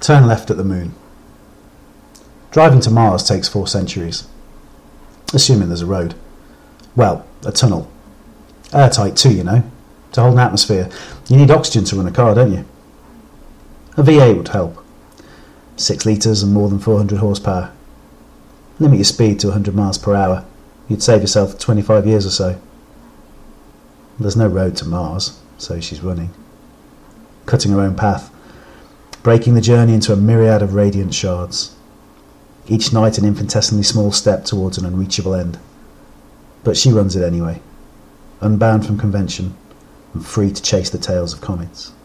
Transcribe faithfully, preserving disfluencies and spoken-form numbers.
Turn left at the moon. Driving to Mars takes four centuries. Assuming there's a road. Well, a tunnel. Airtight too, you know. To hold an atmosphere. You need oxygen to run a car, don't you? A V eight would help. Six litres and more than four hundred horsepower. Limit your speed to one hundred miles per hour. You'd save yourself twenty-five years or so. There's no road to Mars, so she's running. Cutting her own path. Breaking the journey into a myriad of radiant shards. Each night an infinitesimally small step towards an unreachable end. But she runs it anyway. Unbound from convention and free to chase the tails of comets.